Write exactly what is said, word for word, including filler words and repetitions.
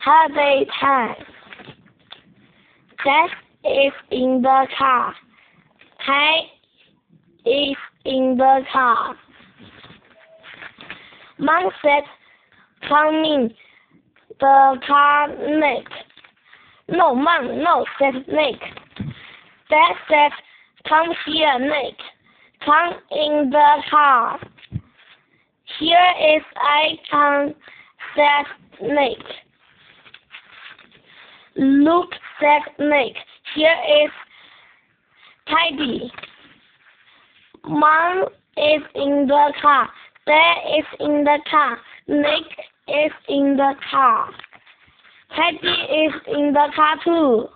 holiday time. Dad is in the car. Kai is in the car. Mom said, "Come in the car, Nick." "No, Mom, no," said Nick. Dad said, "Come here, Nick. Come in the car." "Here is I come," said Nick. "Look," said Nick. "Here is Teddy." Mom is in the car. Dad is in the car. Nick is in the car. Teddy is in the car too.